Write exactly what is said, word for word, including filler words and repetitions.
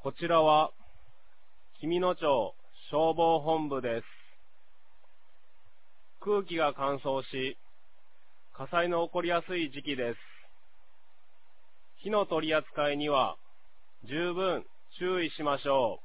こちらは紀美野町消防本部です。空気が乾燥し、火災の起こりやすい時期です。火の取り扱いには十分注意しましょう。